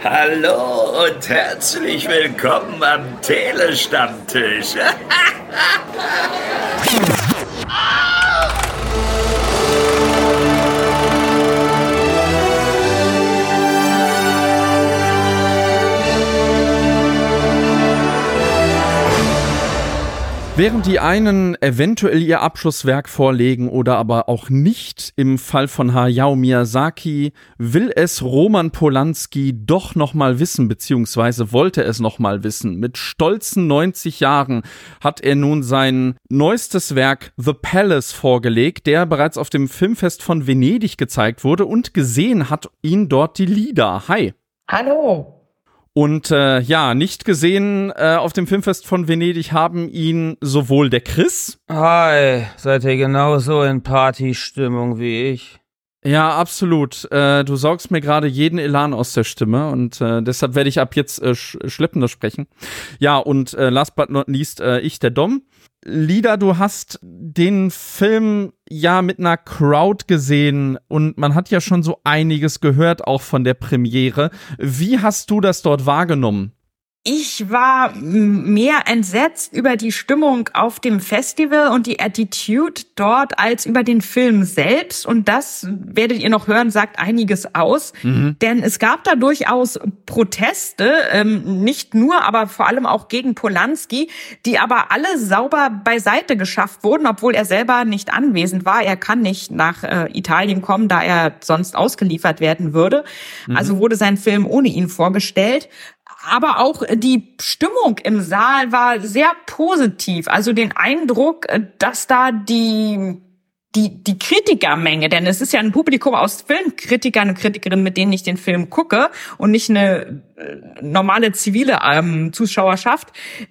Hallo und herzlich willkommen am Telestammtisch. Während die einen eventuell ihr Abschlusswerk vorlegen oder aber auch nicht, im Fall von Hayao Miyazaki, will es Roman Polanski doch nochmal wissen, beziehungsweise wollte es nochmal wissen. Mit stolzen 90 Jahren hat er nun sein neuestes Werk The Palace vorgelegt, der bereits auf dem Filmfest von Venedig gezeigt wurde, und gesehen hat ihn dort die Lieder. Hi. Hallo. Und nicht gesehen auf dem Filmfest von Venedig haben ihn sowohl der Chris. Hi, seid ihr genauso in Partystimmung wie ich? Ja, absolut. Du saugst mir gerade jeden Elan aus der Stimme und deshalb werde ich ab jetzt schleppender sprechen. Ja, und last but not least, ich, der Dom. Lida, du hast den Film ja mit einer Crowd gesehen und man hat ja schon so einiges gehört, auch von der Premiere. Wie hast du das dort wahrgenommen? Ich war mehr entsetzt über die Stimmung auf dem Festival und die Attitude dort als über den Film selbst. Und das, werdet ihr noch hören, sagt einiges aus. Denn es gab da durchaus Proteste, nicht nur, aber vor allem auch gegen Polanski, die aber alle sauber beiseite geschafft wurden, obwohl er selber nicht anwesend war. Er kann nicht nach Italien kommen, da er sonst ausgeliefert werden würde. Also wurde sein Film ohne ihn vorgestellt. Aber auch die Stimmung im Saal war sehr positiv. Also den Eindruck, dass da die Kritikermenge, denn es ist ja ein Publikum aus Filmkritikern und Kritikerinnen, mit denen ich den Film gucke und nicht eine normale zivile Zuschauerschaft,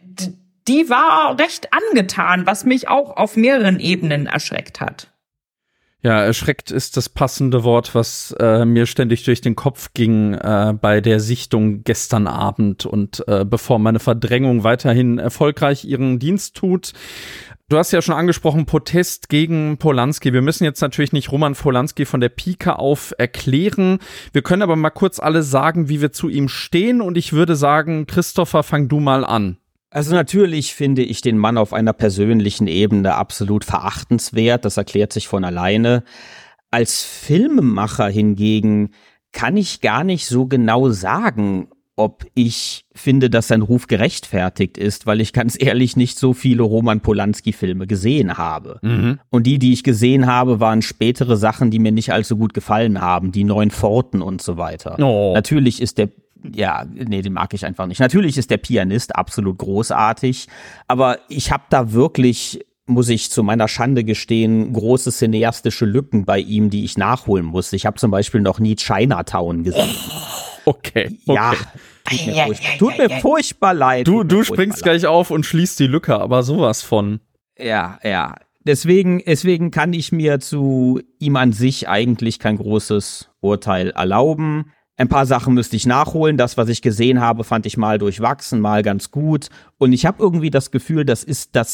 die war recht angetan, was mich auch auf mehreren Ebenen erschreckt hat. Ja, erschreckt ist das passende Wort, was mir ständig durch den Kopf ging bei der Sichtung gestern Abend und bevor meine Verdrängung weiterhin erfolgreich ihren Dienst tut. Du hast ja schon angesprochen, Protest gegen Polanski. Wir müssen jetzt natürlich nicht Roman Polanski von der Pike auf erklären. Wir können aber mal kurz alle sagen, wie wir zu ihm stehen, und ich würde sagen, Christopher, fang du mal an. Also natürlich finde ich den Mann auf einer persönlichen Ebene absolut verachtenswert, das erklärt sich von alleine. Als Filmemacher hingegen kann ich gar nicht so genau sagen, ob ich finde, dass sein Ruf gerechtfertigt ist, weil ich ganz ehrlich nicht so viele Roman Polanski-Filme gesehen habe. Und die ich gesehen habe, waren spätere Sachen, die mir nicht allzu gut gefallen haben, die Neuen Pforten und so weiter. Natürlich ist den mag ich einfach nicht. Natürlich ist der Pianist absolut großartig, aber ich habe da wirklich, muss ich zu meiner Schande gestehen, große cineastische Lücken bei ihm, die ich nachholen muss. Ich habe zum Beispiel noch nie Chinatown gesehen. Okay. Ja, tut mir furchtbar leid. Du springst gleich auf und schließt die Lücke, aber sowas von. Ja. Deswegen kann ich mir zu ihm an sich eigentlich kein großes Urteil erlauben. Ein paar Sachen müsste ich nachholen. Das, was ich gesehen habe, fand ich mal durchwachsen, mal ganz gut. Und ich habe irgendwie das Gefühl, das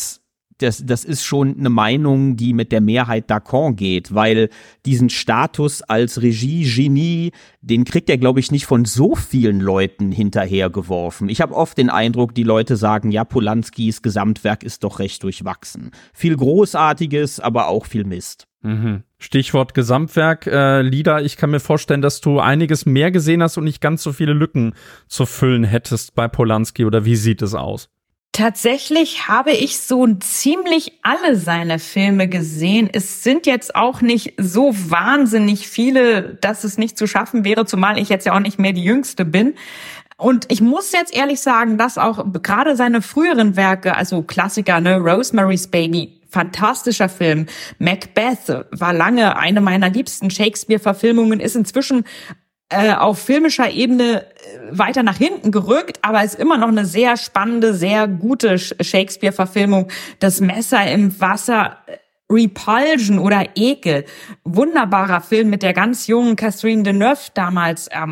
ist schon eine Meinung, die mit der Mehrheit d'accord geht, weil diesen Status als Regie-Genie, den kriegt er, glaube ich, nicht von so vielen Leuten hinterhergeworfen. Ich habe oft den Eindruck, die Leute sagen, ja, Polanskis Gesamtwerk ist doch recht durchwachsen. Viel Großartiges, aber auch viel Mist. Stichwort Gesamtwerk, Lida, ich kann mir vorstellen, dass du einiges mehr gesehen hast und nicht ganz so viele Lücken zu füllen hättest bei Polanski, oder wie sieht es aus? Tatsächlich habe ich so ziemlich alle seine Filme gesehen. Es sind jetzt auch nicht so wahnsinnig viele, dass es nicht zu schaffen wäre, zumal ich jetzt ja auch nicht mehr die Jüngste bin. Und ich muss jetzt ehrlich sagen, dass auch gerade seine früheren Werke, also Klassiker, Rosemary's Baby, fantastischer Film. Macbeth war lange eine meiner liebsten Shakespeare-Verfilmungen, ist inzwischen auf filmischer Ebene weiter nach hinten gerückt, aber ist immer noch eine sehr spannende, sehr gute Shakespeare-Verfilmung. Das Messer im Wasser, Repulsion oder Ekel. Wunderbarer Film mit der ganz jungen Catherine Deneuve damals.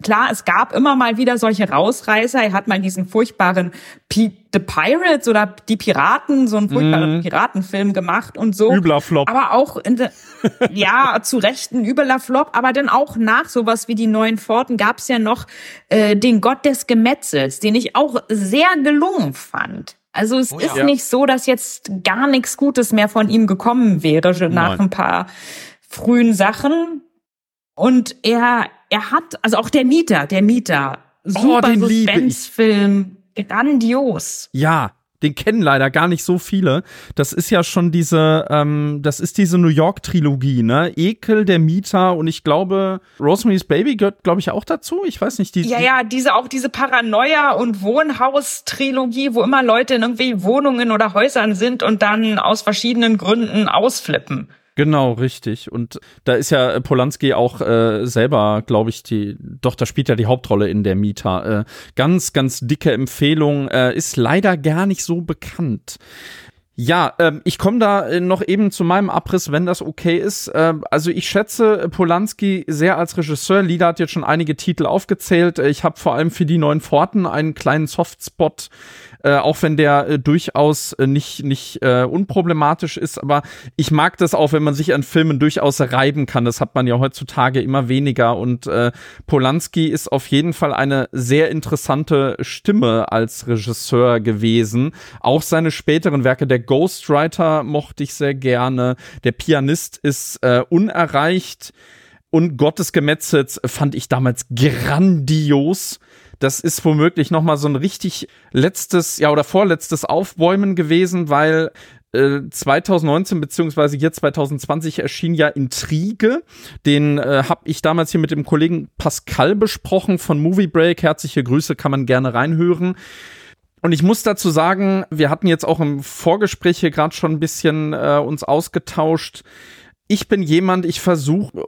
Klar, es gab immer mal wieder solche Rausreißer. Er hat mal diesen furchtbaren The Pirates oder die Piraten, so einen furchtbaren Piratenfilm gemacht und so. Übler Flop. Aber auch, ja, zu Recht ein übler Flop. Aber dann auch nach sowas wie die Neuen Pforten gab es ja noch den Gott des Gemetzels, den ich auch sehr gelungen fand. Also es ist nicht so, dass jetzt gar nichts Gutes mehr von ihm gekommen wäre nach ein paar frühen Sachen. Und er hat, also auch der Mieter, super Suspense-Film, grandios. Ja, den kennen leider gar nicht so viele. Das ist ja schon diese New York-Trilogie, ne? Ekel, der Mieter und ich glaube, Rosemary's Baby gehört, glaube ich, auch dazu. Ich weiß nicht. Diese Paranoia- und Wohnhaus-Trilogie, wo immer Leute in irgendwie Wohnungen oder Häusern sind und dann aus verschiedenen Gründen ausflippen. Genau, richtig. Und da ist ja Polanski auch selber, glaube ich, da spielt ja die Hauptrolle in der Mieter. Ganz, ganz dicke Empfehlung, ist leider gar nicht so bekannt. Ja, ich komme da noch eben zu meinem Abriss, wenn das okay ist. Also ich schätze Polanski sehr als Regisseur. Lida hat jetzt schon einige Titel aufgezählt. Ich habe vor allem für die Neuen Pforten einen kleinen Softspot, auch wenn der durchaus nicht unproblematisch ist, aber ich mag das auch, wenn man sich an Filmen durchaus reiben kann. Das hat man ja heutzutage immer weniger und Polanski ist auf jeden Fall eine sehr interessante Stimme als Regisseur gewesen. Auch seine späteren Werke, der Ghostwriter mochte ich sehr gerne. Der Pianist ist unerreicht und Gott des Gemetzels fand ich damals grandios. Das ist womöglich noch mal so ein richtig vorletztes Aufbäumen gewesen, weil 2019 beziehungsweise hier 2020 erschien ja Intrige. Den habe ich damals hier mit dem Kollegen Pascal besprochen von Movie Break. Herzliche Grüße, kann man gerne reinhören. Und ich muss dazu sagen, wir hatten jetzt auch im Vorgespräch hier gerade schon ein bisschen uns ausgetauscht. Ich bin jemand, ich versuche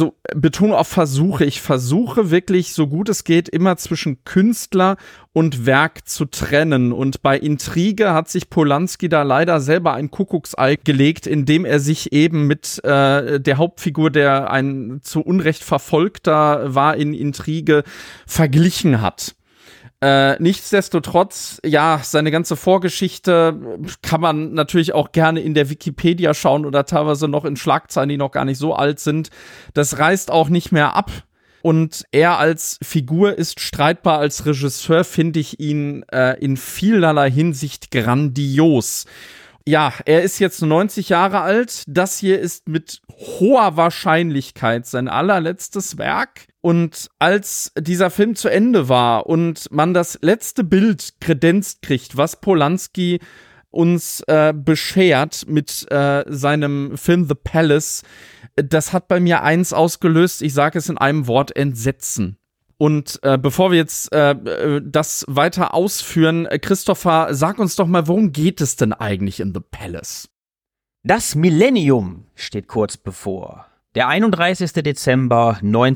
wirklich, so gut es geht, immer zwischen Künstler und Werk zu trennen. Und bei Intrige hat sich Polanski da leider selber ein Kuckucksei gelegt, indem er sich eben mit der Hauptfigur, der ein zu Unrecht Verfolgter war in Intrige, verglichen hat. Nichtsdestotrotz, ja, seine ganze Vorgeschichte kann man natürlich auch gerne in der Wikipedia schauen oder teilweise noch in Schlagzeilen, die noch gar nicht so alt sind. Das reißt auch nicht mehr ab. Und er als Figur ist streitbar. Als Regisseur finde ich ihn in vielerlei Hinsicht grandios. Ja, er ist jetzt 90 Jahre alt. Das hier ist mit hoher Wahrscheinlichkeit sein allerletztes Werk. Und als dieser Film zu Ende war und man das letzte Bild kredenzt kriegt, was Polanski uns beschert mit seinem Film The Palace, das hat bei mir eins ausgelöst, ich sage es in einem Wort, Entsetzen. Und bevor wir jetzt das weiter ausführen, Christopher, sag uns doch mal, worum geht es denn eigentlich in The Palace? Das Millennium steht kurz bevor. Der 31. Dezember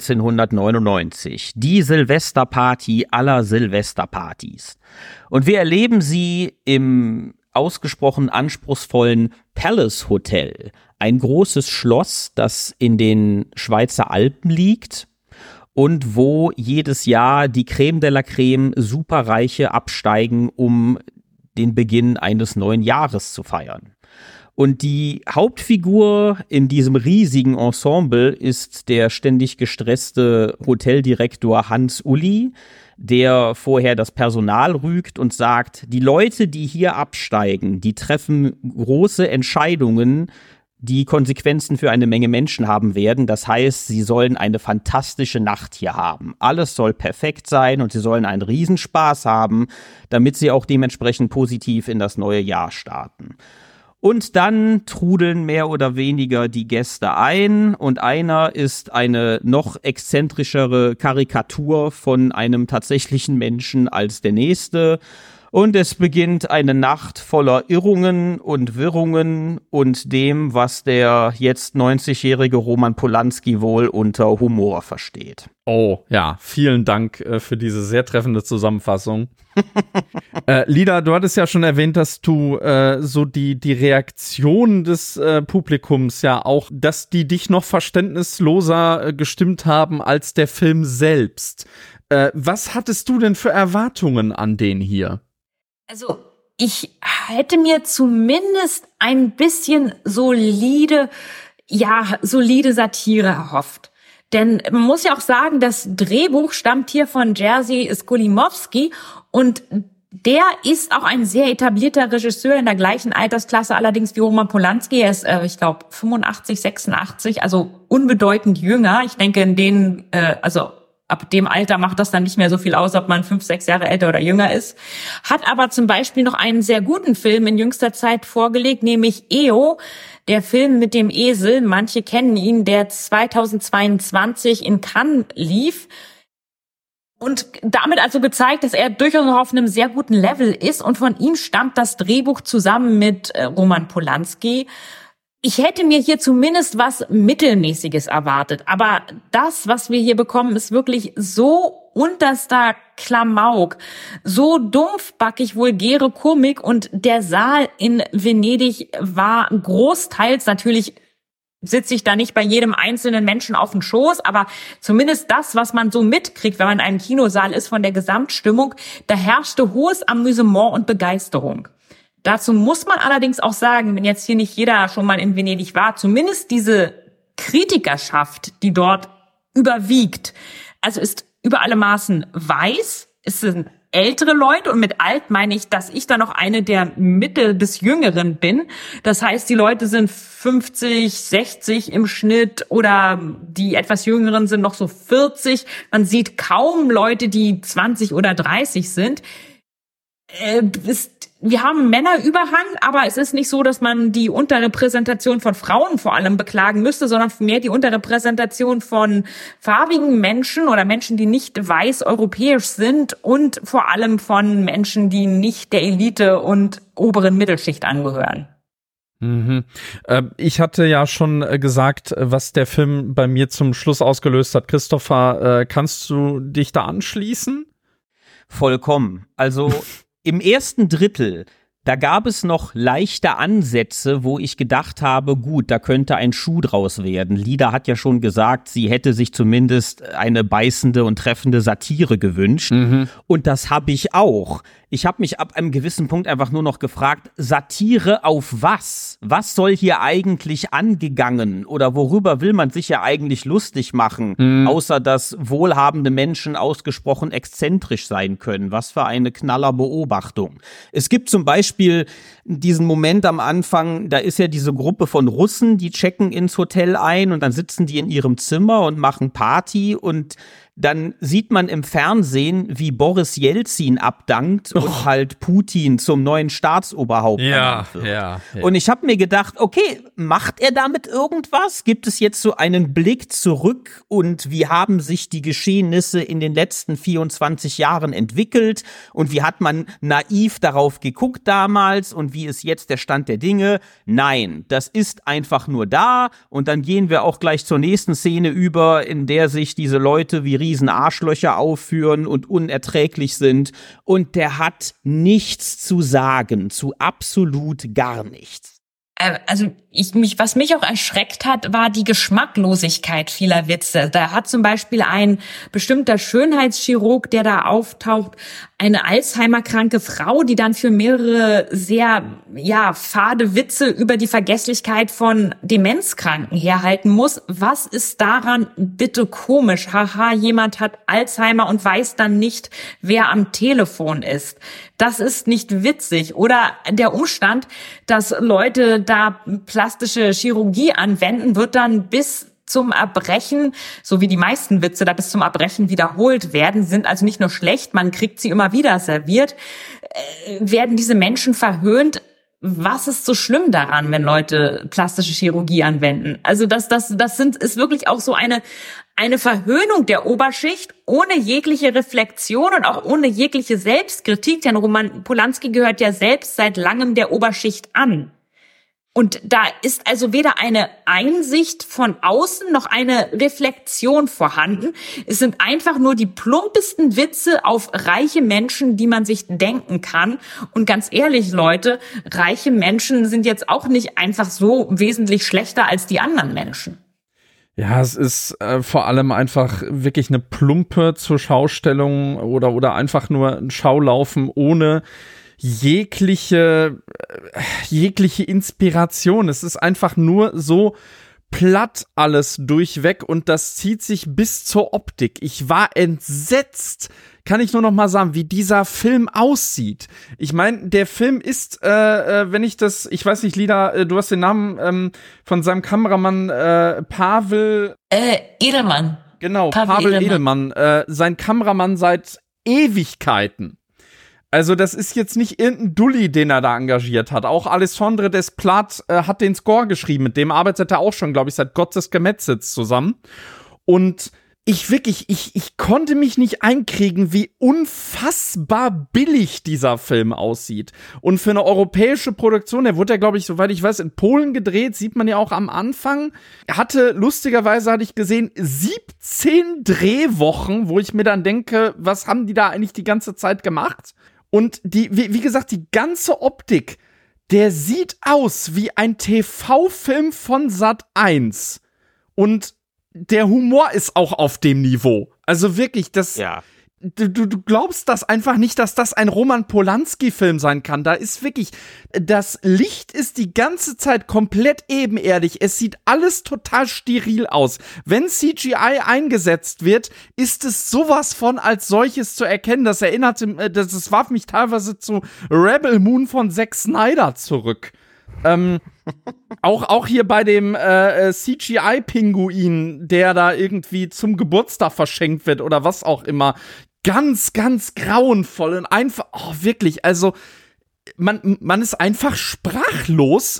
1999, die Silvesterparty aller Silvesterpartys. Und wir erleben sie im ausgesprochen anspruchsvollen Palace Hotel, ein großes Schloss, das in den Schweizer Alpen liegt und wo jedes Jahr die Creme de la Creme Superreiche absteigen, um den Beginn eines neuen Jahres zu feiern. Und die Hauptfigur in diesem riesigen Ensemble ist der ständig gestresste Hoteldirektor Hans Uli, der vorher das Personal rügt und sagt, die Leute, die hier absteigen, die treffen große Entscheidungen, die Konsequenzen für eine Menge Menschen haben werden. Das heißt, sie sollen eine fantastische Nacht hier haben. Alles soll perfekt sein und sie sollen einen Riesenspaß haben, damit sie auch dementsprechend positiv in das neue Jahr starten. Und dann trudeln mehr oder weniger die Gäste ein und einer ist eine noch exzentrischere Karikatur von einem tatsächlichen Menschen als der nächste. Und es beginnt eine Nacht voller Irrungen und Wirrungen und dem, was der jetzt 90-jährige Roman Polanski wohl unter Humor versteht. Oh, ja, vielen Dank für diese sehr treffende Zusammenfassung. Lida, du hattest ja schon erwähnt, dass du so die Reaktion des Publikums ja auch, dass die dich noch verständnisloser gestimmt haben als der Film selbst. Was hattest du denn für Erwartungen an den hier? Also, ich hätte mir zumindest ein bisschen solide Satire erhofft. Denn man muss ja auch sagen, das Drehbuch stammt hier von Jerzy Skolimowski und der ist auch ein sehr etablierter Regisseur in der gleichen Altersklasse, allerdings wie Roman Polanski. Er ist, ich glaube, 85, 86, also unbedeutend jünger. Ich denke, ab dem Alter macht das dann nicht mehr so viel aus, ob man 5, 6 Jahre älter oder jünger ist. Hat aber zum Beispiel noch einen sehr guten Film in jüngster Zeit vorgelegt, nämlich EO, der Film mit dem Esel. Manche kennen ihn, der 2022 in Cannes lief. Und damit also gezeigt, dass er durchaus noch auf einem sehr guten Level ist. Und von ihm stammt das Drehbuch zusammen mit Roman Polanski. Ich hätte mir hier zumindest was Mittelmäßiges erwartet. Aber das, was wir hier bekommen, ist wirklich so unterster Klamauk, so dumpfbackig vulgäre Komik. Und der Saal in Venedig war großteils, natürlich sitze ich da nicht bei jedem einzelnen Menschen auf dem Schoß, aber zumindest das, was man so mitkriegt, wenn man in einem Kinosaal ist von der Gesamtstimmung, da herrschte hohes Amüsement und Begeisterung. Dazu muss man allerdings auch sagen, wenn jetzt hier nicht jeder schon mal in Venedig war, zumindest diese Kritikerschaft, die dort überwiegt, also ist über alle Maßen weiß, es sind ältere Leute und mit alt meine ich, dass ich da noch eine der Mitte bis Jüngeren bin. Das heißt, die Leute sind 50, 60 im Schnitt oder die etwas Jüngeren sind noch so 40. Man sieht kaum Leute, die 20 oder 30 sind. Wir haben einen Männerüberhang, aber es ist nicht so, dass man die Unterrepräsentation von Frauen vor allem beklagen müsste, sondern mehr die Unterrepräsentation von farbigen Menschen oder Menschen, die nicht weiß europäisch sind und vor allem von Menschen, die nicht der Elite und oberen Mittelschicht angehören. Ich hatte ja schon gesagt, was der Film bei mir zum Schluss ausgelöst hat. Christopher, kannst du dich da anschließen? Vollkommen. Also im ersten Drittel, da gab es noch leichte Ansätze, wo ich gedacht habe, gut, da könnte ein Schuh draus werden. Lida hat ja schon gesagt, sie hätte sich zumindest eine beißende und treffende Satire gewünscht. Und das habe ich auch. Ich habe mich ab einem gewissen Punkt einfach nur noch gefragt, Satire auf was? Was soll hier eigentlich angegangen? Oder worüber will man sich ja eigentlich lustig machen? Außer, dass wohlhabende Menschen ausgesprochen exzentrisch sein können. Was für eine Knallerbeobachtung. Es gibt zum Beispiel diesen Moment am Anfang, da ist ja diese Gruppe von Russen, die checken ins Hotel ein und dann sitzen die in ihrem Zimmer und machen Party und dann sieht man im Fernsehen, wie Boris Jelzin abdankt und halt Putin zum neuen Staatsoberhaupt ernannt wird. Ja. Und ich habe mir gedacht, okay, macht er damit irgendwas? Gibt es jetzt so einen Blick zurück und wie haben sich die Geschehnisse in den letzten 24 Jahren entwickelt und wie hat man naiv darauf geguckt damals und wie ist jetzt der Stand der Dinge? Nein, das ist einfach nur da und dann gehen wir auch gleich zur nächsten Szene über, in der sich diese Leute wie riesen Arschlöcher aufführen und unerträglich sind. Und der hat nichts zu sagen, zu absolut gar nichts. Also was mich auch erschreckt hat, war die Geschmacklosigkeit vieler Witze. Da hat zum Beispiel ein bestimmter Schönheitschirurg, der da auftaucht, eine Alzheimer-kranke Frau, die dann für mehrere sehr, fade Witze über die Vergesslichkeit von Demenzkranken herhalten muss. Was ist daran bitte komisch? Haha, jemand hat Alzheimer und weiß dann nicht, wer am Telefon ist. Das ist nicht witzig. Oder der Umstand, dass Leute da plastische Chirurgie anwenden, wird dann bis zum Erbrechen, so wie die meisten Witze da bis zum Erbrechen wiederholt werden, sind also nicht nur schlecht, man kriegt sie immer wieder serviert, werden diese Menschen verhöhnt, was ist so schlimm daran, wenn Leute plastische Chirurgie anwenden? Also ist wirklich auch so eine Verhöhnung der Oberschicht ohne jegliche Reflexion und auch ohne jegliche Selbstkritik, denn Roman Polanski gehört ja selbst seit langem der Oberschicht an. Und da ist also weder eine Einsicht von außen noch eine Reflexion vorhanden. Es sind einfach nur die plumpesten Witze auf reiche Menschen, die man sich denken kann. Und ganz ehrlich, Leute, reiche Menschen sind jetzt auch nicht einfach so wesentlich schlechter als die anderen Menschen. Ja, es ist vor allem einfach wirklich eine plumpe zur Schaustellung oder einfach nur ein Schaulaufen ohne jegliche Inspiration. Es ist einfach nur so platt alles durchweg und das zieht sich bis zur Optik. Ich war entsetzt, kann ich nur noch mal sagen, wie dieser Film aussieht. Ich meine, der Film ist, ich weiß nicht, Lida, du hast den Namen von seinem Kameramann Pavel Edelmann. Genau, Pavel Edelmann. Sein Kameramann seit Ewigkeiten. Also das ist jetzt nicht irgendein Dulli, den er da engagiert hat. Auch Alessandre Desplat hat den Score geschrieben. Mit dem arbeitet er auch schon, glaube ich, seit Gott des Gemetzels zusammen. Und ich konnte mich nicht einkriegen, wie unfassbar billig dieser Film aussieht. Und für eine europäische Produktion, der wurde ja, glaube ich, soweit ich weiß, in Polen gedreht, sieht man ja auch am Anfang. Lustigerweise hatte ich gesehen, 17 Drehwochen, wo ich mir dann denke, was haben die da eigentlich die ganze Zeit gemacht? Und wie gesagt, die ganze Optik, der sieht aus wie ein TV-Film von Sat.1. Und der Humor ist auch auf dem Niveau. Also wirklich, du glaubst das einfach nicht, dass das ein Roman Polanski-Film sein kann. Da ist wirklich, das Licht ist die ganze Zeit komplett ebenerdig. Es sieht alles total steril aus. Wenn CGI eingesetzt wird, ist es sowas von als solches zu erkennen. Das warf mich teilweise zu Rebel Moon von Zack Snyder zurück. Auch hier bei dem CGI-Pinguin, der da irgendwie zum Geburtstag verschenkt wird oder was auch immer. Ganz, ganz grauenvoll und einfach, wirklich, also man ist einfach sprachlos,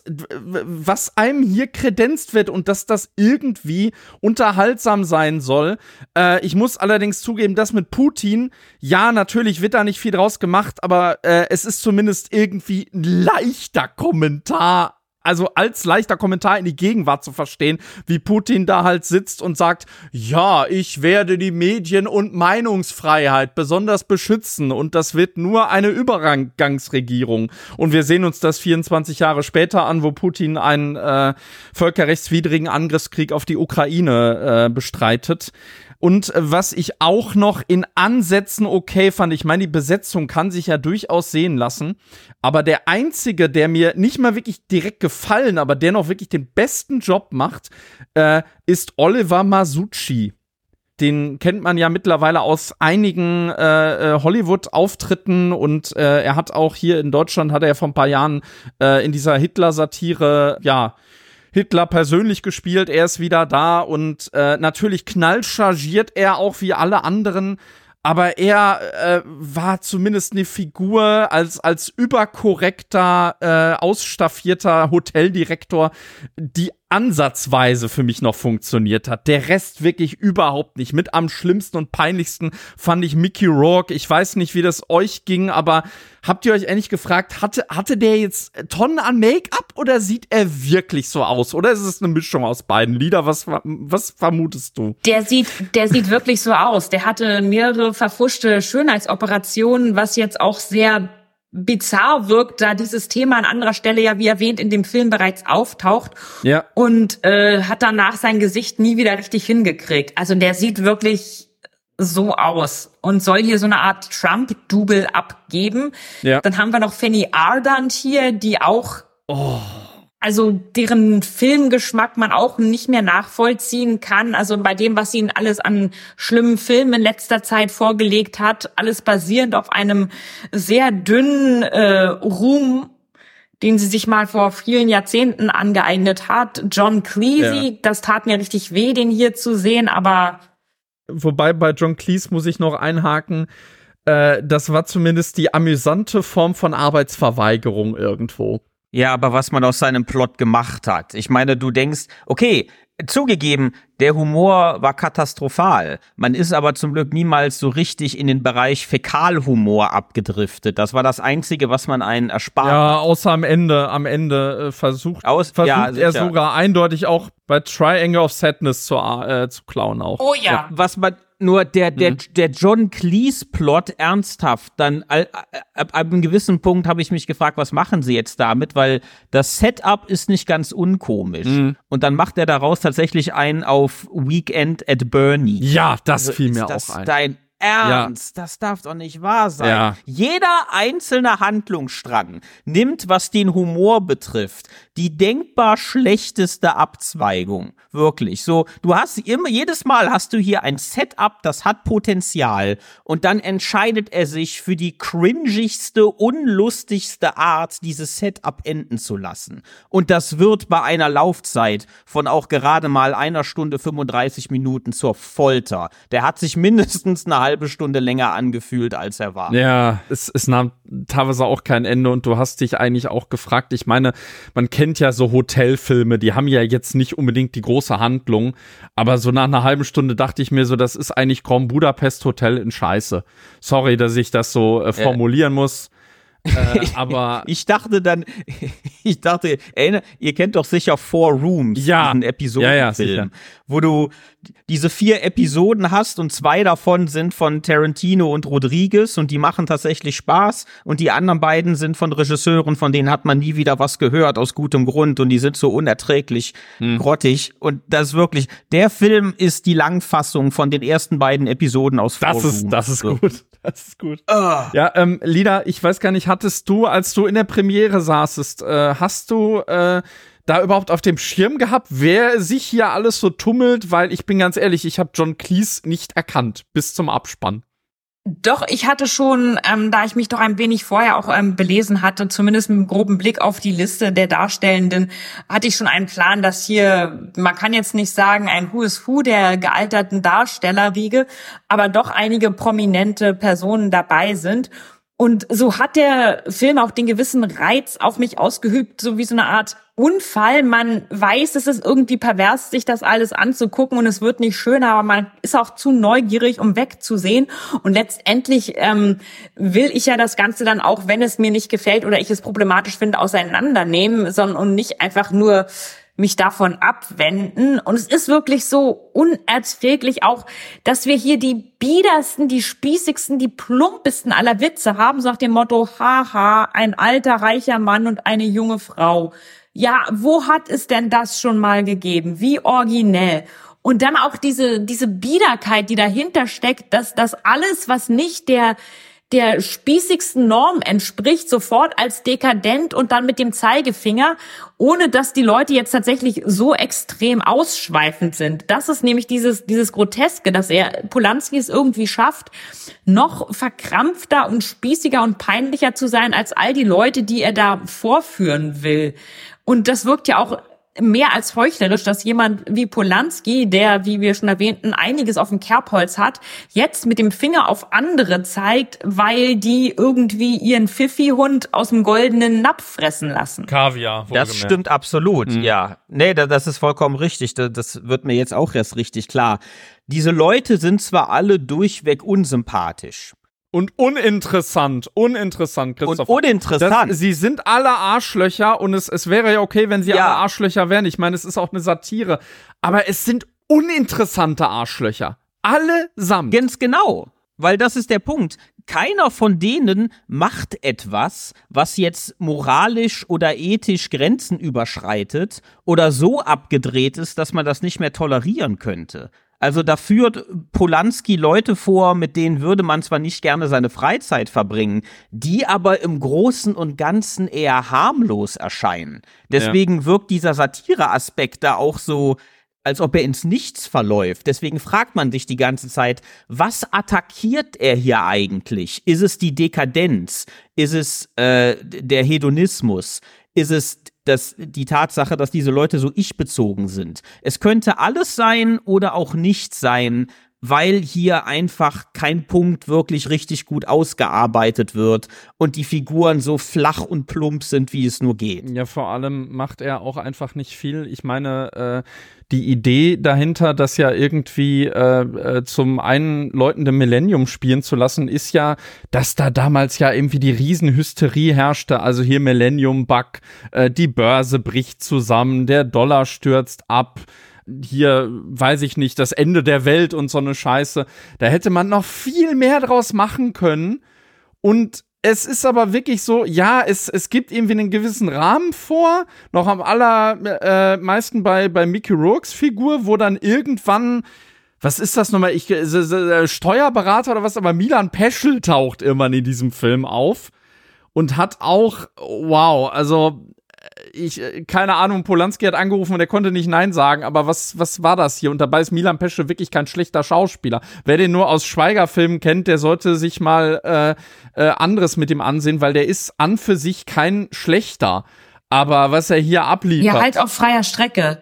was einem hier kredenzt wird und dass das irgendwie unterhaltsam sein soll. Ich muss allerdings zugeben, dass mit Putin, ja, natürlich wird da nicht viel draus gemacht, aber es ist zumindest irgendwie ein leichter Kommentar. Also als leichter Kommentar in die Gegenwart zu verstehen, wie Putin da halt sitzt und sagt, ja, ich werde die Medien- und Meinungsfreiheit besonders beschützen und das wird nur eine Übergangsregierung. Und wir sehen uns das 24 Jahre später an, wo Putin einen völkerrechtswidrigen Angriffskrieg auf die Ukraine bestreitet. Und was ich auch noch in Ansätzen okay fand, ich meine, die Besetzung kann sich ja durchaus sehen lassen, aber der einzige, der mir nicht mal wirklich direkt gefallen, aber der noch wirklich den besten Job macht, ist Oliver Masucci. Den kennt man ja mittlerweile aus einigen Hollywood-Auftritten und er hat auch hier in Deutschland, hat er ja vor ein paar Jahren in dieser Hitler-Satire, Hitler persönlich gespielt, er ist wieder da und natürlich knallchargiert er auch wie alle anderen, aber er war zumindest eine Figur als überkorrekter, ausstaffierter Hoteldirektor, die ansatzweise für mich noch funktioniert hat. Der Rest wirklich überhaupt nicht. Mit am schlimmsten und peinlichsten fand ich Mickey Rourke. Ich weiß nicht, wie das euch ging, aber habt ihr euch eigentlich gefragt, hatte der jetzt Tonnen an Make-up oder sieht er wirklich so aus? Oder ist es eine Mischung aus beiden? Lida, was vermutest du? Der sieht wirklich so aus. Der hatte mehrere verfuschte Schönheitsoperationen, was jetzt auch sehr bizarr wirkt, da dieses Thema an anderer Stelle ja, wie erwähnt, in dem Film bereits auftaucht. Ja. Und hat danach sein Gesicht nie wieder richtig hingekriegt. Also der sieht wirklich so aus und soll hier so eine Art Trump-Double abgeben. Ja. Dann haben wir noch Fanny Ardant hier, die auch also deren Filmgeschmack man auch nicht mehr nachvollziehen kann. Also bei dem, was sie alles an schlimmen Filmen in letzter Zeit vorgelegt hat, alles basierend auf einem sehr dünnen Ruhm, den sie sich mal vor vielen Jahrzehnten angeeignet hat. John Cleese, das tat mir richtig weh, den hier zu sehen, aber wobei bei John Cleese muss ich noch einhaken, das war zumindest die amüsante Form von Arbeitsverweigerung irgendwo. Ja, aber was man aus seinem Plot gemacht hat. Ich meine, du denkst, okay, zugegeben, der Humor war katastrophal. Man ist aber zum Glück niemals so richtig in den Bereich Fäkalhumor abgedriftet. Das war das Einzige, was man einen erspart. Ja, außer am Ende versucht er sogar eindeutig auch bei Triangle of Sadness zu klauen auch. Oh ja. Was man nur der John Cleese-Plot ernsthaft, dann ab einem gewissen Punkt habe ich mich gefragt, was machen sie jetzt damit, weil das Setup ist nicht ganz unkomisch. Und dann macht er daraus tatsächlich einen auf Weekend at Bernie. Ja, das fiel mir auch ein. Dein Ernst, das darf doch nicht wahr sein. Ja. Jeder einzelne Handlungsstrang nimmt, was den Humor betrifft, die denkbar schlechteste Abzweigung. Wirklich. So, du hast jedes Mal hast du hier ein Setup, das hat Potenzial und dann entscheidet er sich für die cringigste, unlustigste Art, dieses Setup enden zu lassen. Und das wird bei einer Laufzeit von auch gerade mal 1 Stunde 35 Minuten zur Folter. Der hat sich mindestens eine halbe Stunde länger angefühlt, als er war. Ja, es nahm teilweise auch kein Ende und du hast dich eigentlich auch gefragt, ich meine, man kennt ja so Hotelfilme, die haben ja jetzt nicht unbedingt die große Handlung, aber so nach einer halben Stunde dachte ich mir so, das ist eigentlich Grand Budapest Hotel in Scheiße. Sorry, dass ich das so formulieren muss. Aber ich dachte, ihr kennt doch sicher 4 Rooms, diesen Episodenfilm, wo du diese 4 Episoden hast und 2 davon sind von Tarantino und Rodriguez und die machen tatsächlich Spaß und die anderen beiden sind von Regisseuren, von denen hat man nie wieder was gehört, aus gutem Grund und die sind so unerträglich grottig und das wirklich, der Film ist die Langfassung von den ersten beiden Episoden aus 4 Rooms. Das ist gut. Das ist gut. Ja, Lida, ich weiß gar nicht, hattest du, als du in der Premiere saßest, hast du da überhaupt auf dem Schirm gehabt, wer sich hier alles so tummelt? Weil ich bin ganz ehrlich, ich habe John Cleese nicht erkannt bis zum Abspann. Doch, ich hatte schon, da ich mich doch ein wenig vorher auch belesen hatte, zumindest mit einem groben Blick auf die Liste der Darstellenden, hatte ich schon einen Plan, dass hier, man kann jetzt nicht sagen, ein Who is Who der gealterten Darstellerriege, aber doch einige prominente Personen dabei sind. Und so hat der Film auch den gewissen Reiz auf mich ausgeübt, so wie so eine Art Unfall. Man weiß, es ist irgendwie pervers, sich das alles anzugucken und es wird nicht schöner, aber man ist auch zu neugierig, um wegzusehen. Und letztendlich will ich ja das Ganze dann auch, wenn es mir nicht gefällt oder ich es problematisch finde, auseinandernehmen, sondern und nicht einfach nur mich davon abwenden. Und es ist wirklich so unerträglich auch, dass wir hier die biedersten, die spießigsten, die plumpesten aller Witze haben, so nach dem Motto, haha, ein alter, reicher Mann und eine junge Frau. Ja, wo hat es denn das schon mal gegeben? Wie originell. Und dann auch diese Biederkeit, die dahinter steckt, dass das alles, was nicht der spießigsten Norm entspricht, sofort als dekadent und dann mit dem Zeigefinger, ohne dass die Leute jetzt tatsächlich so extrem ausschweifend sind. Das ist nämlich dieses Groteske, dass Polanski es irgendwie schafft, noch verkrampfter und spießiger und peinlicher zu sein als all die Leute, die er da vorführen will. Und das wirkt ja auch mehr als heuchlerisch, dass jemand wie Polanski, der, wie wir schon erwähnten, einiges auf dem Kerbholz hat, jetzt mit dem Finger auf andere zeigt, weil die irgendwie ihren Pfiffi-Hund aus dem goldenen Napf fressen lassen. Kaviar. Das stimmt absolut, ja. Nee, das ist vollkommen richtig. Das wird mir jetzt auch erst richtig klar. Diese Leute sind zwar alle durchweg unsympathisch. Und uninteressant, Christoph. Und uninteressant. Sie sind alle Arschlöcher und es wäre ja okay, wenn sie alle Arschlöcher wären. Ich meine, es ist auch eine Satire. Aber es sind uninteressante Arschlöcher. Allesamt. Ganz genau. Weil das ist der Punkt. Keiner von denen macht etwas, was jetzt moralisch oder ethisch Grenzen überschreitet oder so abgedreht ist, dass man das nicht mehr tolerieren könnte. Also da führt Polanski Leute vor, mit denen würde man zwar nicht gerne seine Freizeit verbringen, die aber im Großen und Ganzen eher harmlos erscheinen. Deswegen wirkt dieser Satire-Aspekt da auch so, als ob er ins Nichts verläuft. Deswegen fragt man sich die ganze Zeit, was attackiert er hier eigentlich? Ist es die Dekadenz? Ist es der Hedonismus? Ist es die Tatsache, dass diese Leute so ich-bezogen sind? Es könnte alles sein oder auch nicht sein, weil hier einfach kein Punkt wirklich richtig gut ausgearbeitet wird und die Figuren so flach und plump sind, wie es nur geht. Ja, vor allem macht er auch einfach nicht viel. Ich meine, die Idee dahinter, das ja irgendwie zum einläutenden Millennium spielen zu lassen, ist ja, dass da damals ja irgendwie die Riesenhysterie herrschte. Also hier Millennium-Bug, die Börse bricht zusammen, der Dollar stürzt ab. Hier, weiß ich nicht, das Ende der Welt und so eine Scheiße. Da hätte man noch viel mehr draus machen können. Und es ist aber wirklich so, ja, es gibt irgendwie einen gewissen Rahmen vor. Noch am allermeisten bei Mickey Rourkes Figur, wo dann irgendwann, was ist das nochmal? Steuerberater oder was? Aber Milan Peschel taucht irgendwann in diesem Film auf. Und hat auch, wow, also keine Ahnung, Polanski hat angerufen und er konnte nicht Nein sagen, aber was war das hier? Und dabei ist Milan Peschel wirklich kein schlechter Schauspieler. Wer den nur aus Schweiger-Filmen kennt, der sollte sich mal anderes mit ihm ansehen, weil der ist an für sich kein schlechter. Aber was er hier abliefert. Ja, halt auf freier Strecke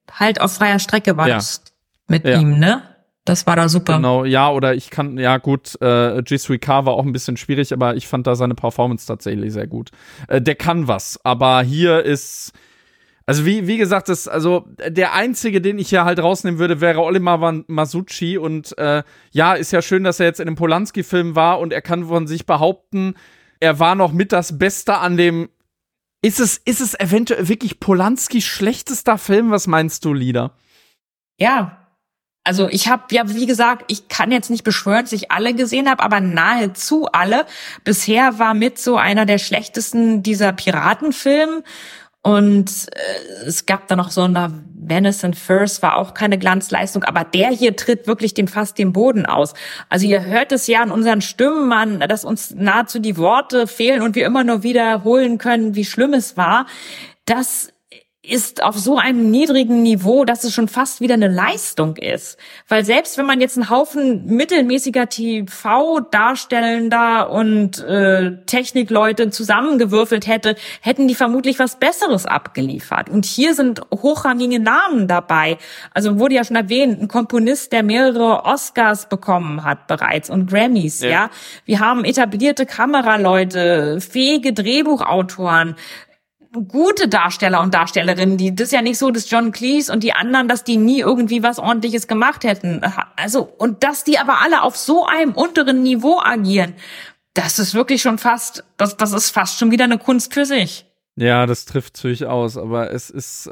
war das mit ihm, ne? Das war da super. Genau, ja, oder gut, G. K. war auch ein bisschen schwierig, aber ich fand da seine Performance tatsächlich sehr gut. Der kann was, aber hier ist, also wie gesagt, der einzige, den ich hier halt rausnehmen würde, wäre Olimar Masucci und ist ja schön, dass er jetzt in dem Polanski-Film war und er kann von sich behaupten, er war noch mit das Beste an dem. Ist es eventuell wirklich Polanskis schlechtester Film? Was meinst du, Lida? Ja. Also ich habe ja, wie gesagt, ich kann jetzt nicht beschwören, dass ich alle gesehen habe, aber nahezu alle. Bisher war mit so einer der schlechtesten dieser Piratenfilme. Und es gab da noch so eine Venice and First, war auch keine Glanzleistung, aber der hier tritt wirklich fast den Boden aus. Also ihr hört es ja an unseren Stimmen an, dass uns nahezu die Worte fehlen und wir immer nur wiederholen können, wie schlimm es war. Das ist auf so einem niedrigen Niveau, dass es schon fast wieder eine Leistung ist. Weil selbst wenn man jetzt einen Haufen mittelmäßiger TV-Darstellender und Technikleute zusammengewürfelt hätte, hätten die vermutlich was Besseres abgeliefert. Und hier sind hochrangige Namen dabei. Also wurde ja schon erwähnt, ein Komponist, der mehrere Oscars bekommen hat bereits und Grammys, ja. Wir haben etablierte Kameraleute, fähige Drehbuchautoren, gute Darsteller und Darstellerinnen, das ist ja nicht so, dass John Cleese und die anderen, dass die nie irgendwie was Ordentliches gemacht hätten. Also, und dass die aber alle auf so einem unteren Niveau agieren, das ist wirklich schon das ist fast schon wieder eine Kunst für sich. Ja, das trifft durchaus, aber es ist,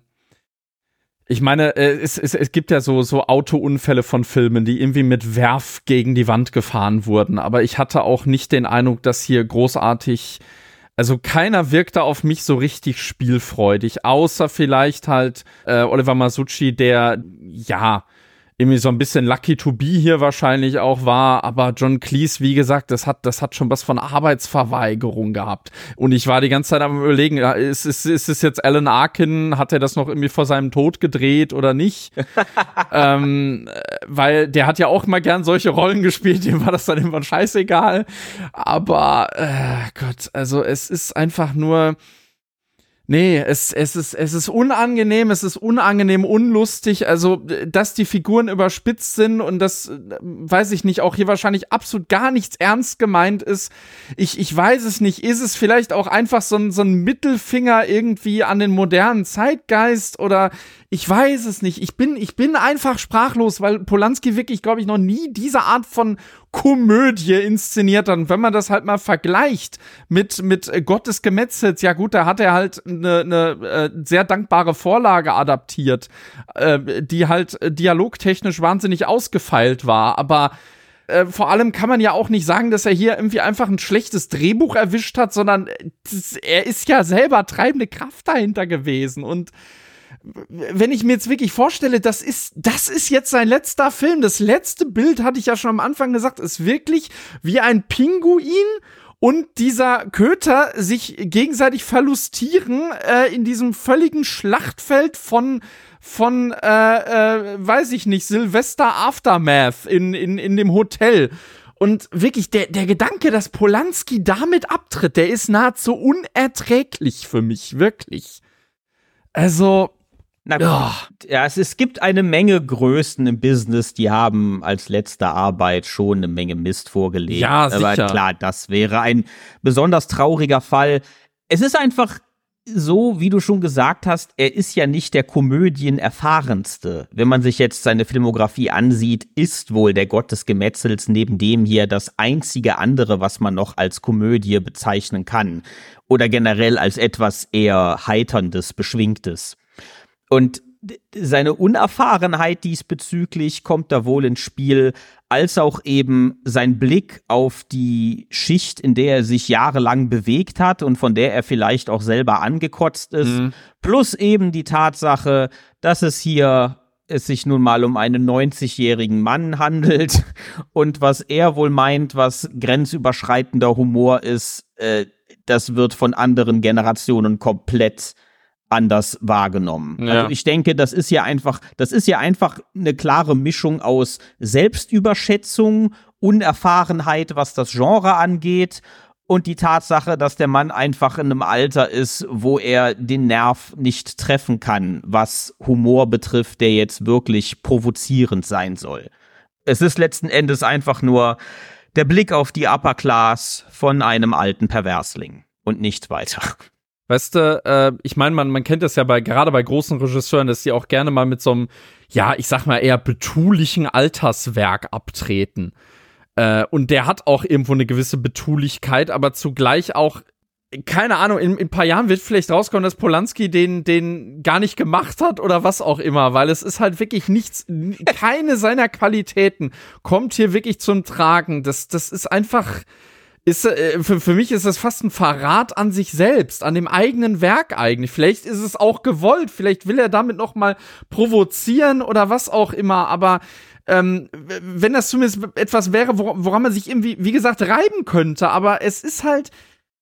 ich meine, es gibt ja so Autounfälle von Filmen, die irgendwie mit Werf gegen die Wand gefahren wurden, aber ich hatte auch nicht den Eindruck, dass hier großartig. Also keiner wirkte auf mich so richtig spielfreudig, außer vielleicht halt Oliver Masucci, der, ja, irgendwie so ein bisschen Lucky to be hier wahrscheinlich auch war, aber John Cleese, wie gesagt, das hat schon was von Arbeitsverweigerung gehabt. Und ich war die ganze Zeit am Überlegen, ist es jetzt Alan Arkin, hat er das noch irgendwie vor seinem Tod gedreht oder nicht? Weil der hat ja auch mal gern solche Rollen gespielt, dem war das dann immer scheißegal. Aber, Gott, also es ist einfach nur. Nee, es ist unangenehm, unlustig, also, dass die Figuren überspitzt sind und das, weiß ich nicht, auch hier wahrscheinlich absolut gar nichts ernst gemeint ist. Ich weiß es nicht, ist es vielleicht auch einfach so ein Mittelfinger irgendwie an den modernen Zeitgeist oder ich weiß es nicht. Ich bin einfach sprachlos, weil Polanski wirklich, glaube ich, noch nie diese Art von Komödie inszeniert hat. Und wenn man das halt mal vergleicht mit Gottes Gemetzels, ja gut, da hat er halt eine sehr dankbare Vorlage adaptiert, die halt dialogtechnisch wahnsinnig ausgefeilt war. Aber vor allem kann man ja auch nicht sagen, dass er hier irgendwie einfach ein schlechtes Drehbuch erwischt hat, sondern er ist ja selber treibende Kraft dahinter gewesen. Und wenn ich mir jetzt wirklich vorstelle, das ist jetzt sein letzter Film. Das letzte Bild, hatte ich ja schon am Anfang gesagt, ist wirklich wie ein Pinguin und dieser Köter sich gegenseitig verlustieren in diesem völligen Schlachtfeld von weiß ich nicht, Silvester Aftermath in dem Hotel. Und wirklich, der Gedanke, dass Polanski damit abtritt, der ist nahezu unerträglich für mich, wirklich. Also. Es gibt eine Menge Größen im Business, die haben als letzte Arbeit schon eine Menge Mist vorgelegt. Ja, sicher. Aber klar, das wäre ein besonders trauriger Fall. Es ist einfach so, wie du schon gesagt hast, er ist ja nicht der Komödienerfahrenste. Wenn man sich jetzt seine Filmografie ansieht, ist wohl der Gott des Gemetzels neben dem hier das einzige andere, was man noch als Komödie bezeichnen kann. Oder generell als etwas eher Heiterndes, Beschwingtes. Und seine Unerfahrenheit diesbezüglich kommt da wohl ins Spiel, als auch eben sein Blick auf die Schicht, in der er sich jahrelang bewegt hat und von der er vielleicht auch selber angekotzt ist, plus eben die Tatsache, dass es sich nun mal um einen 90-jährigen Mann handelt und was er wohl meint, was grenzüberschreitender Humor ist, das wird von anderen Generationen komplett anders wahrgenommen. Ja. Also ich denke, das ist ja einfach eine klare Mischung aus Selbstüberschätzung, Unerfahrenheit, was das Genre angeht, und die Tatsache, dass der Mann einfach in einem Alter ist, wo er den Nerv nicht treffen kann, was Humor betrifft, der jetzt wirklich provozierend sein soll. Es ist letzten Endes einfach nur der Blick auf die Upper Class von einem alten Perversling und nichts weiter. Weißt du, ich meine, man kennt das ja gerade bei großen Regisseuren, dass sie auch gerne mal mit so einem, ja, ich sag mal eher betulichen Alterswerk abtreten. Und der hat auch irgendwo eine gewisse Betulichkeit, aber zugleich auch, keine Ahnung, in ein paar Jahren wird vielleicht rauskommen, dass Polanski den gar nicht gemacht hat oder was auch immer, weil es ist halt wirklich nichts, keine seiner Qualitäten kommt hier wirklich zum Tragen. Das ist einfach... Für mich ist das fast ein Verrat an sich selbst, an dem eigenen Werk eigentlich. Vielleicht ist es auch gewollt, vielleicht will er damit noch mal provozieren oder was auch immer, aber wenn das zumindest etwas wäre, woran man sich irgendwie, wie gesagt, reiben könnte, aber es ist halt,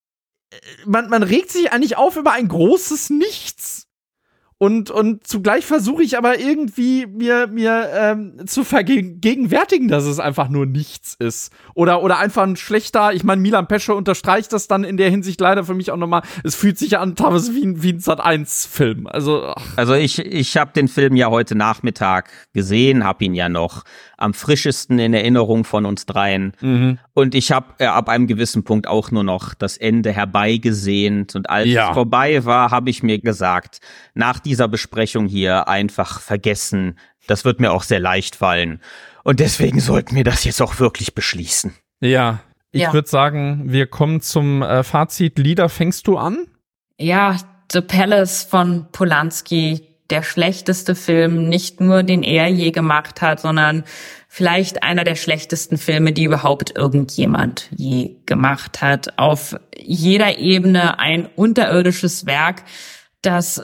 man regt sich eigentlich auf über ein großes Nichts. Und zugleich versuche ich aber irgendwie mir zu vergegenwärtigen, dass es einfach nur nichts ist. Oder einfach ein schlechter, ich meine, Milan Pesce unterstreicht das dann in der Hinsicht leider für mich auch nochmal, es fühlt sich an teilweise wie ein Sat.1-Film. Also ich habe den Film ja heute Nachmittag gesehen, habe ihn ja noch am frischesten in Erinnerung von uns dreien. Mhm. Und ich habe ab einem gewissen Punkt auch nur noch das Ende herbeigesehnt. Und als es vorbei war, habe ich mir gesagt, nach dieser Besprechung hier einfach vergessen. Das wird mir auch sehr leicht fallen. Und deswegen sollten wir das jetzt auch wirklich beschließen. Ja, ich würde sagen, wir kommen zum Fazit. Lida, fängst du an? Ja, The Palace von Polanski, der schlechteste Film, nicht nur den er je gemacht hat, sondern vielleicht einer der schlechtesten Filme, die überhaupt irgendjemand je gemacht hat. Auf jeder Ebene ein unterirdisches Werk, das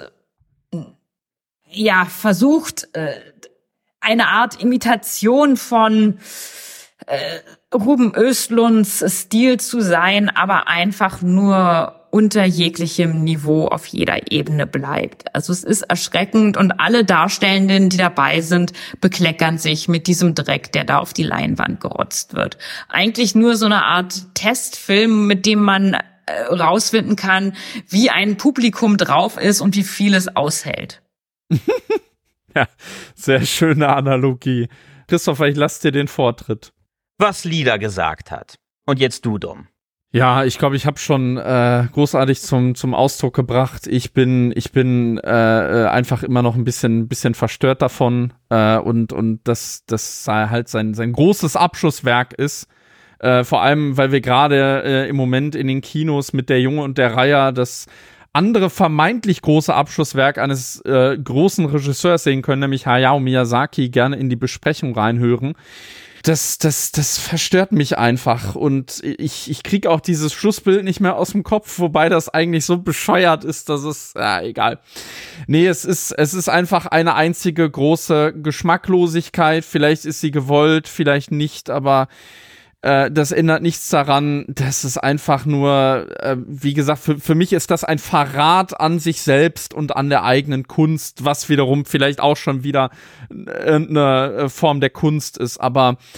versucht, eine Art Imitation von Ruben Östlunds Stil zu sein, aber einfach nur unter jeglichem Niveau auf jeder Ebene bleibt. Also es ist erschreckend und alle Darstellenden, die dabei sind, bekleckern sich mit diesem Dreck, der da auf die Leinwand gerotzt wird. Eigentlich nur so eine Art Testfilm, mit dem man rausfinden kann, wie ein Publikum drauf ist und wie viel es aushält. Ja, sehr schöne Analogie. Christopher, ich lasse dir den Vortritt. Was Lida gesagt hat. Und jetzt du, Dom. Ja, ich glaube, ich habe schon großartig zum Ausdruck gebracht. Ich bin einfach immer noch ein bisschen verstört davon und dass das halt sein großes Abschlusswerk ist. Vor allem, weil wir gerade im Moment in den Kinos mit Der Junge und der Reiher das andere vermeintlich große Abschlusswerk eines großen Regisseurs sehen können, nämlich Hayao Miyazaki, gerne in die Besprechung reinhören. Das verstört mich einfach und ich krieg auch dieses Schlussbild nicht mehr aus dem Kopf, wobei das eigentlich so bescheuert ist, dass es, egal. Nee, es ist einfach eine einzige große Geschmacklosigkeit, vielleicht ist sie gewollt, vielleicht nicht, aber das ändert nichts daran, das ist einfach nur, wie gesagt, für mich ist das ein Verrat an sich selbst und an der eigenen Kunst, was wiederum vielleicht auch schon wieder eine Form der Kunst ist, aber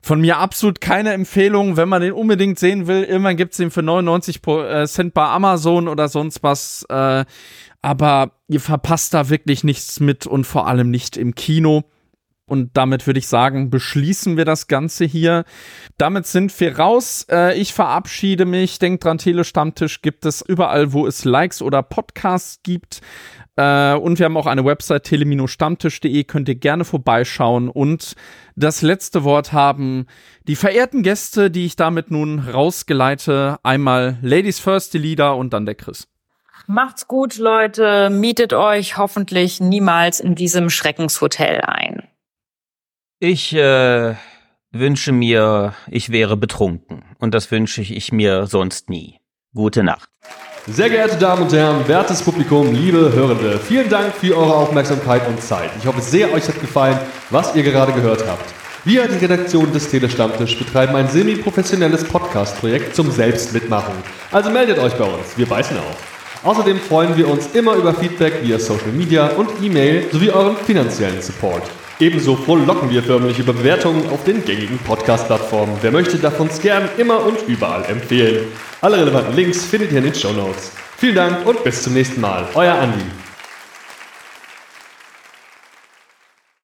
Von mir absolut keine Empfehlung, wenn man den unbedingt sehen will. Irgendwann gibt's den für 99 Cent bei Amazon oder sonst was. Aber ihr verpasst da wirklich nichts mit und vor allem nicht im Kino. Und damit würde ich sagen, beschließen wir das Ganze hier. Damit sind wir raus. Ich verabschiede mich. Denkt dran, Telestammtisch gibt es überall, wo es Likes oder Podcasts gibt. Und wir haben auch eine Website, tele-stammtisch.de, könnt ihr gerne vorbeischauen. Und das letzte Wort haben die verehrten Gäste, die ich damit nun rausgeleite. Einmal Ladies First, die Lieder, und dann der Chris. Macht's gut, Leute. Mietet euch hoffentlich niemals in diesem Schreckenshotel ein. Ich wünsche mir, ich wäre betrunken. Und das wünsche ich mir sonst nie. Gute Nacht. Sehr geehrte Damen und Herren, wertes Publikum, liebe Hörende, vielen Dank für eure Aufmerksamkeit und Zeit. Ich hoffe sehr, euch hat gefallen, was ihr gerade gehört habt. Wir, die Redaktion des Telestammtisch, betreiben ein semi-professionelles Podcast-Projekt zum Selbstmitmachen. Also meldet euch bei uns, wir beißen auf. Außerdem freuen wir uns immer über Feedback via Social Media und E-Mail sowie euren finanziellen Support. Ebenso frohlocken wir förmlich über Bewertungen auf den gängigen Podcast-Plattformen. Wer möchte, darf uns gern immer und überall empfehlen. Alle relevanten Links findet ihr in den Shownotes. Vielen Dank und bis zum nächsten Mal. Euer Andi.